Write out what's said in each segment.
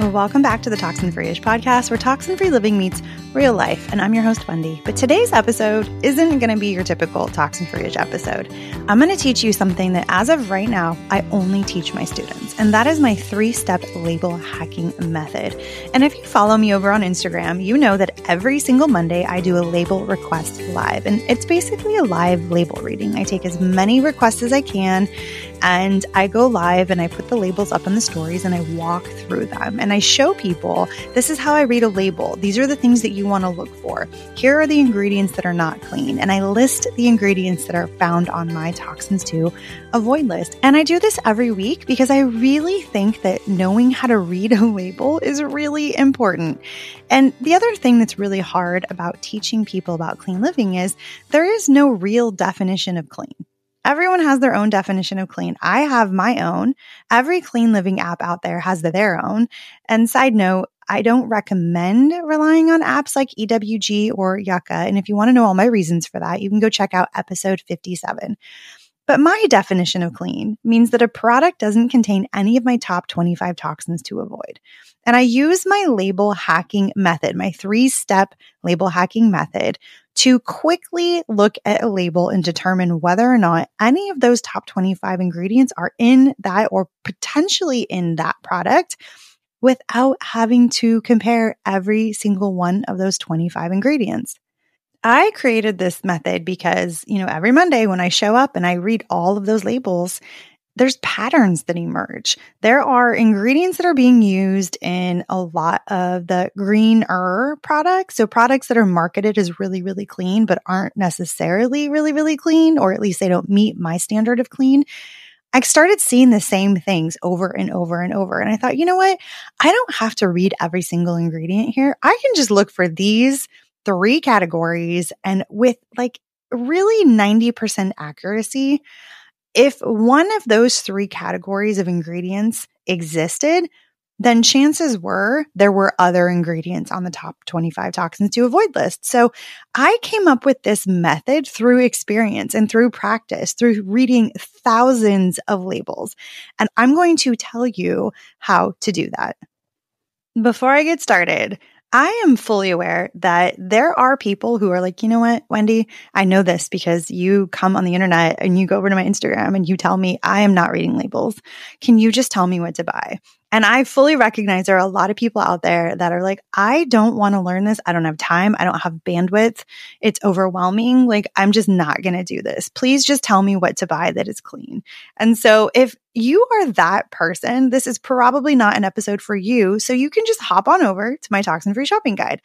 Welcome back to the Toxin Free-ish podcast, where toxin-free living meets real life. And I'm your host, Wendy. But today's episode isn't going to be your typical toxin free-ish episode. I'm going to teach you something that, as of right now, I only teach my students. And that is my 3-step label hacking method. And if you follow me over on Instagram, you know that every single Monday I do a label request live. And it's basically a live label reading. I take as many requests as I can, and I go live and I put the labels up in the stories and I walk through them. And I show people, this is how I read a label. These are the things that you want to look for. Here are the ingredients that are not clean. And I list the ingredients that are found on my toxins to avoid list. And I do this every week because I really think that knowing how to read a label is really important. And the other thing that's really hard about teaching people about clean living is there is no real definition of clean. Everyone has their own definition of clean. I have my own. Every clean living app out there has their own. And side note, I don't recommend relying on apps like EWG or Yucca. And if you want to know all my reasons for that, you can go check out episode 57. But my definition of clean means that a product doesn't contain any of my top 25 toxins to avoid. And I use my label hacking method, my 3-step label hacking method, to quickly look at a label and determine whether or not any of those top 25 ingredients are in that or potentially in that product without having to compare every single one of those 25 ingredients. I created this method because, every Monday when I show up and I read all of those labels, there's patterns that emerge. There are ingredients that are being used in a lot of the greener products. So products that are marketed as really, really clean, but aren't necessarily really, really clean, or at least they don't meet my standard of clean. I started seeing the same things over and over and over. And I thought, you know what? I don't have to read every single ingredient here. I can just look for these 3 categories, and with really 90% accuracy, if one of those 3 categories of ingredients existed, then chances were there were other ingredients on the top 25 toxins to avoid list. So I came up with this method through experience and through practice, through reading thousands of labels. And I'm going to tell you how to do that. Before I get started, I am fully aware that there are people who are like, you know what, Wendy, I know this because you come on the internet and you go over to my Instagram and you tell me I am not reading labels. Can you just tell me what to buy? And I fully recognize there are a lot of people out there that are like, I don't want to learn this. I don't have time. I don't have bandwidth. It's overwhelming. I'm just not going to do this. Please just tell me what to buy that is clean. And so if you are that person, this is probably not an episode for you. So you can just hop on over to my Toxin Free Shopping Guide,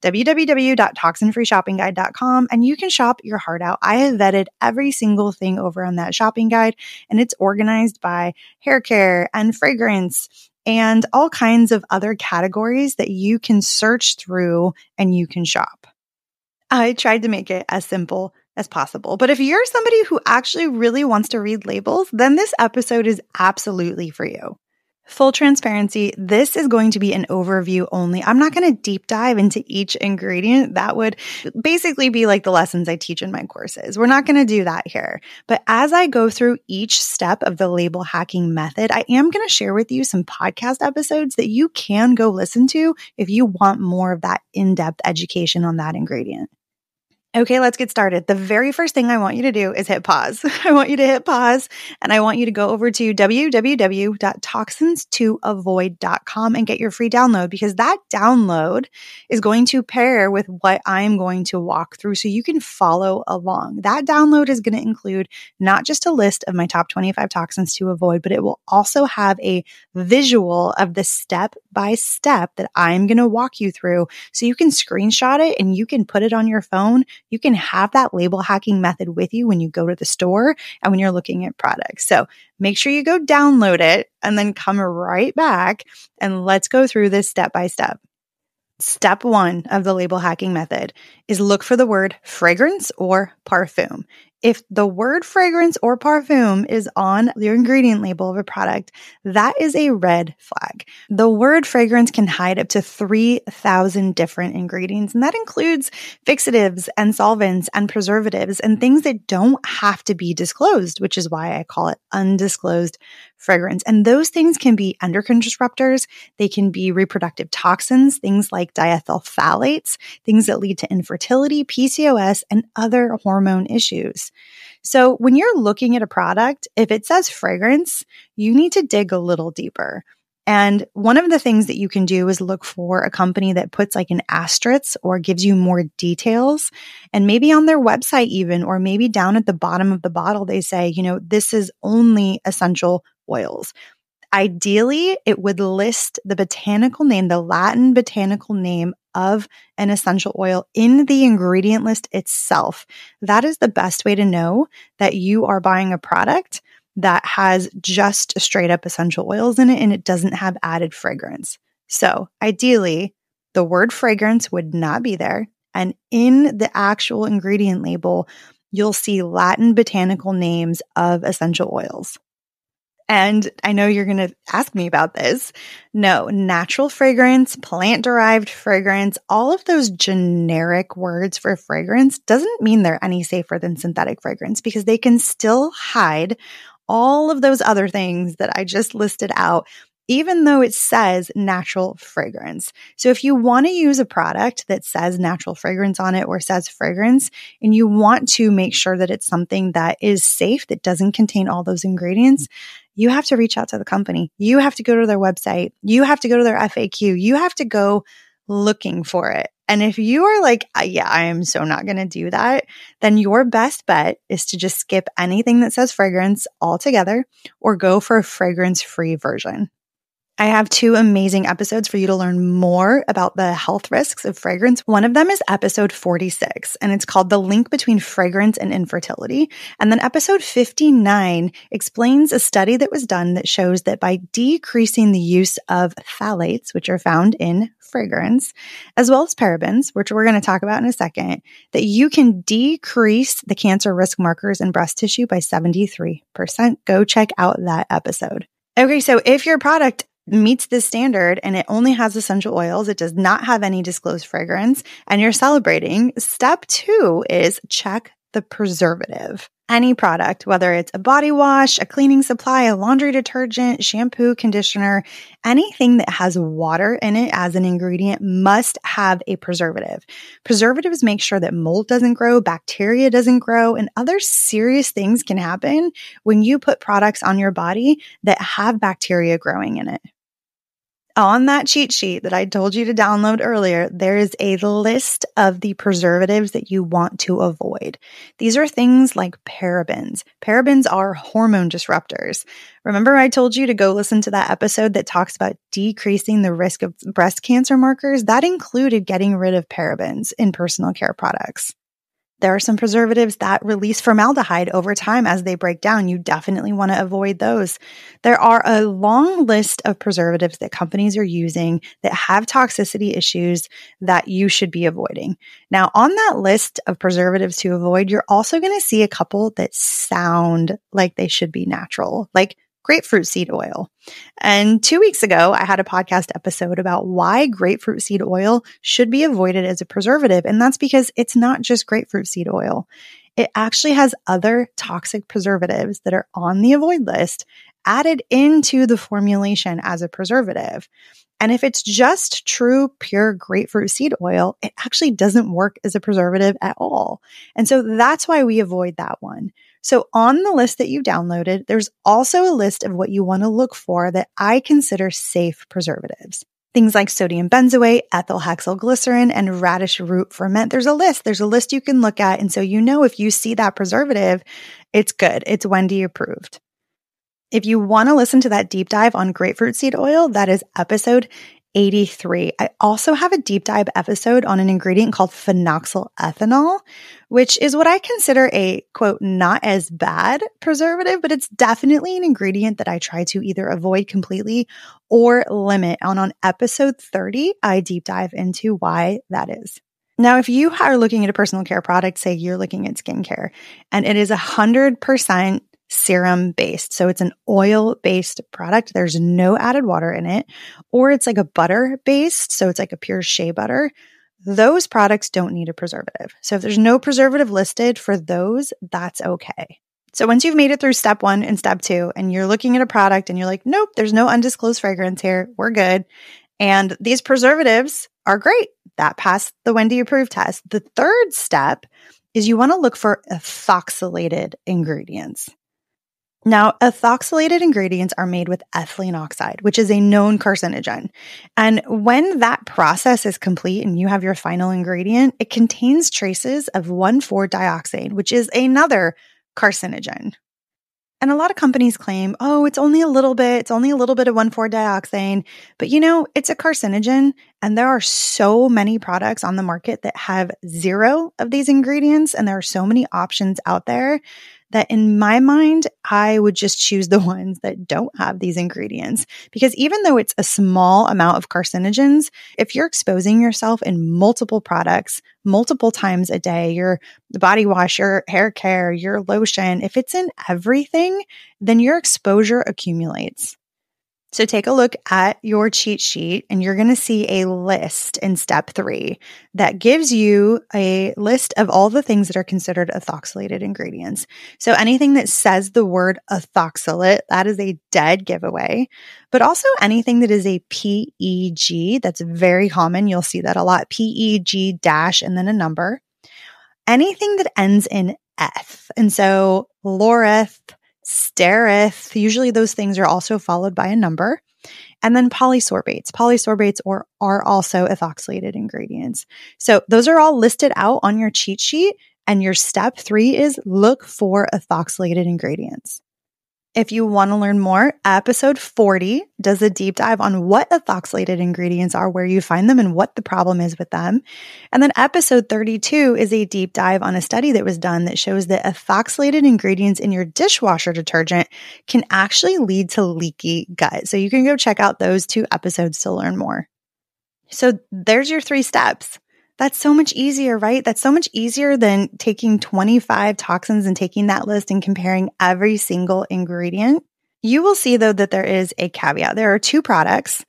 www.toxinfreeshoppingguide.com, and you can shop your heart out. I have vetted every single thing over on that shopping guide, and it's organized by hair care and fragrance and all kinds of other categories that you can search through and you can shop. I tried to make it as simple as possible. But if you're somebody who actually really wants to read labels, then this episode is absolutely for you. Full transparency, this is going to be an overview only. I'm not going to deep dive into each ingredient. That would basically be like the lessons I teach in my courses. We're not going to do that here. But as I go through each step of the label hacking method, I am going to share with you some podcast episodes that you can go listen to if you want more of that in-depth education on that ingredient. Okay, let's get started. The very first thing I want you to do is hit pause. I want you to hit pause and I want you to go over to www.toxins2avoid.com and get your free download, because that download is going to pair with what I'm going to walk through so you can follow along. That download is going to include not just a list of my top 25 toxins to avoid, but it will also have a visual of the step by step that I'm going to walk you through so you can screenshot it and you can put it on your phone. You can have that label hacking method with you when you go to the store and when you're looking at products. So make sure you go download it and then come right back and let's go through this step by step. Step 1 of the label hacking method is look for the word fragrance or parfum. If the word fragrance or parfum is on your ingredient label of a product, that is a red flag. The word fragrance can hide up to 3,000 different ingredients, and that includes fixatives and solvents and preservatives and things that don't have to be disclosed, which is why I call it undisclosed fragrance. And those things can be endocrine disruptors. They can be reproductive toxins, things like diethyl phthalates, things that lead to infertility, PCOS, and other hormone issues. So when you're looking at a product, if it says fragrance, you need to dig a little deeper. And one of the things that you can do is look for a company that puts like an asterisk or gives you more details. And maybe on their website even, or maybe down at the bottom of the bottle, they say, this is only essential oils. Ideally, it would list the botanical name, the Latin botanical name of an essential oil in the ingredient list itself. That is the best way to know that you are buying a product that has just straight up essential oils in it and it doesn't have added fragrance. So ideally, the word fragrance would not be there. And in the actual ingredient label, you'll see Latin botanical names of essential oils. And I know you're going to ask me about this. No, natural fragrance, plant-derived fragrance, all of those generic words for fragrance doesn't mean they're any safer than synthetic fragrance because they can still hide all of those other things that I just listed out, even though it says natural fragrance. So if you want to use a product that says natural fragrance on it or says fragrance, and you want to make sure that it's something that is safe, that doesn't contain all those ingredients, you have to reach out to the company. You have to go to their website. You have to go to their FAQ. You have to go looking for it. And if you are like, yeah, I am so not going to do that, then your best bet is to just skip anything that says fragrance altogether or go for a fragrance-free version. I have 2 amazing episodes for you to learn more about the health risks of fragrance. One of them is episode 46, and it's called The Link Between Fragrance and Infertility. And then episode 59 explains a study that was done that shows that by decreasing the use of phthalates, which are found in fragrance, as well as parabens, which we're going to talk about in a second, that you can decrease the cancer risk markers in breast tissue by 73%. Go check out that episode. Okay, so if your product meets this standard and it only has essential oils, it does not have any disclosed fragrance, and you're celebrating, step 2 is check the preservative. Any product, whether it's a body wash, a cleaning supply, a laundry detergent, shampoo, conditioner, anything that has water in it as an ingredient must have a preservative. Preservatives make sure that mold doesn't grow, bacteria doesn't grow, and other serious things can happen when you put products on your body that have bacteria growing in it. On that cheat sheet that I told you to download earlier, there is a list of the preservatives that you want to avoid. These are things like parabens. Parabens are hormone disruptors. Remember I told you to go listen to that episode that talks about decreasing the risk of breast cancer markers? That included getting rid of parabens in personal care products. There are some preservatives that release formaldehyde over time as they break down. You definitely want to avoid those. There are a long list of preservatives that companies are using that have toxicity issues that you should be avoiding. Now, on that list of preservatives to avoid, you're also going to see a couple that sound like they should be natural, like grapefruit seed oil. And 2 weeks ago, I had a podcast episode about why grapefruit seed oil should be avoided as a preservative. And that's because it's not just grapefruit seed oil. It actually has other toxic preservatives that are on the avoid list added into the formulation as a preservative. And if it's just true, pure grapefruit seed oil, it actually doesn't work as a preservative at all. And so that's why we avoid that one. So on the list that you downloaded, there's also a list of what you want to look for that I consider safe preservatives. Things like sodium benzoate, ethyl hexyl glycerin, and radish root ferment. There's a list. There's a list you can look at. And so you know if you see that preservative, it's good. It's Wendy approved. If you want to listen to that deep dive on grapefruit seed oil, that is episode 83. I also have a deep dive episode on an ingredient called phenoxyl ethanol, which is what I consider a, quote, not as bad preservative, but it's definitely an ingredient that I try to either avoid completely or limit. And on episode 30, I deep dive into why that is. Now, if you are looking at a personal care product, say you're looking at skincare, and it is 100% serum based. So it's an oil based product. There's no added water in it, or it's like a butter based. So it's like a pure shea butter. Those products don't need a preservative. So if there's no preservative listed for those, that's okay. So once you've made it through step 1 and step 2, and you're looking at a product and you're like, nope, there's no undisclosed fragrance here. We're good. And these preservatives are great. That passed the Wendy approved test. The third step is you want to look for ethoxylated ingredients. Now, ethoxylated ingredients are made with ethylene oxide, which is a known carcinogen. And when that process is complete and you have your final ingredient, it contains traces of 1,4-dioxane, which is another carcinogen. And a lot of companies claim, oh, it's only a little bit of 1,4-dioxane, but it's a carcinogen. And there are so many products on the market that have 0 of these ingredients. And there are so many options out there that in my mind, I would just choose the ones that don't have these ingredients. Because even though it's a small amount of carcinogens, if you're exposing yourself in multiple products, multiple times a day, your body wash, your hair care, your lotion, if it's in everything, then your exposure accumulates. So take a look at your cheat sheet and you're going to see a list in step 3 that gives you a list of all the things that are considered ethoxylated ingredients. So anything that says the word ethoxylate, that is a dead giveaway, but also anything that is a PEG, that's very common. You'll see that a lot, PEG dash and then a number. Anything that ends in eth. And so laureth, stereth, usually those things are also followed by a number. And then polysorbates. Polysorbates are also ethoxylated ingredients. So those are all listed out on your cheat sheet. And your step 3 is look for ethoxylated ingredients. If you want to learn more, episode 40 does a deep dive on what ethoxylated ingredients are, where you find them, and what the problem is with them. And then episode 32 is a deep dive on a study that was done that shows that ethoxylated ingredients in your dishwasher detergent can actually lead to leaky gut. So you can go check out those 2 episodes to learn more. So there's your 3 steps. That's so much easier, right? That's so much easier than taking 25 toxins and taking that list and comparing every single ingredient. You will see, though, that there is a caveat. There are 2 products,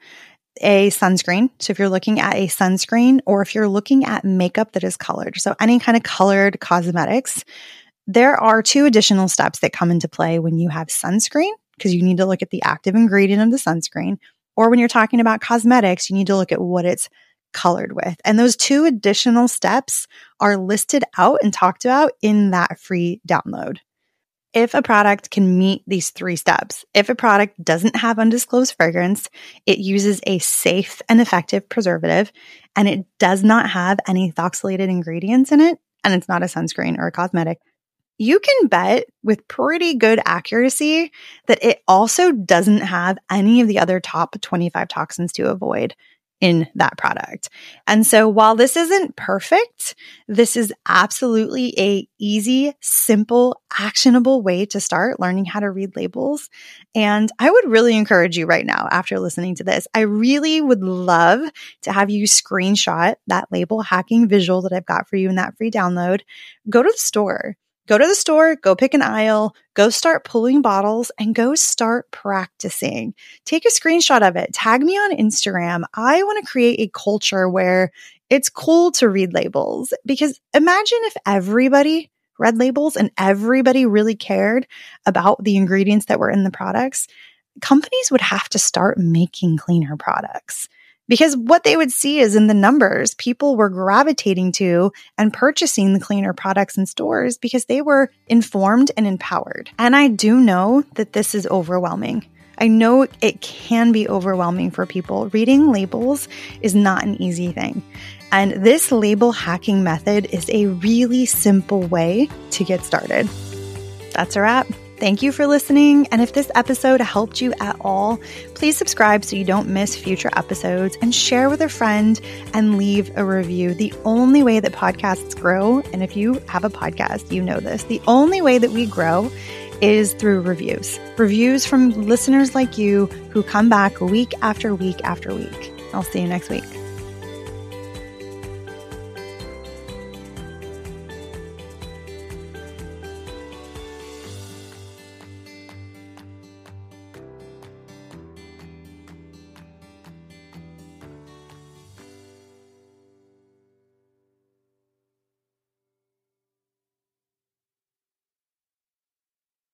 a sunscreen. So if you're looking at a sunscreen or if you're looking at makeup that is colored, so any kind of colored cosmetics, there are 2 additional steps that come into play when you have sunscreen, because you need to look at the active ingredient of the sunscreen. Or when you're talking about cosmetics, you need to look at what it's colored with. And those 2 additional steps are listed out and talked about in that free download. If a product can meet these 3 steps, if a product doesn't have undisclosed fragrance, it uses a safe and effective preservative, and it does not have any ethoxylated ingredients in it, and it's not a sunscreen or a cosmetic, you can bet with pretty good accuracy that it also doesn't have any of the other top 25 toxins to avoid in that product. And so while this isn't perfect, this is absolutely a easy, simple, actionable way to start learning how to read labels. And I would really encourage you right now, after listening to this, I really would love to have you screenshot that label hacking visual that I've got for you in that free download. Go to the store. Go pick an aisle, go start pulling bottles, and go start practicing. Take a screenshot of it. Tag me on Instagram. I want to create a culture where it's cool to read labels, because imagine if everybody read labels and everybody really cared about the ingredients that were in the products. Companies would have to start making cleaner products. Because what they would see is in the numbers, people were gravitating to and purchasing the cleaner products in stores because they were informed and empowered. And I do know that this is overwhelming. I know it can be overwhelming for people. Reading labels is not an easy thing. And this label hacking method is a really simple way to get started. That's a wrap. Thank you for listening. And if this episode helped you at all, please subscribe so you don't miss future episodes, and share with a friend and leave a review. The only way that podcasts grow, and if you have a podcast, you know this, the only way that we grow is through reviews. Reviews from listeners like you who come back week after week after week. I'll see you next week.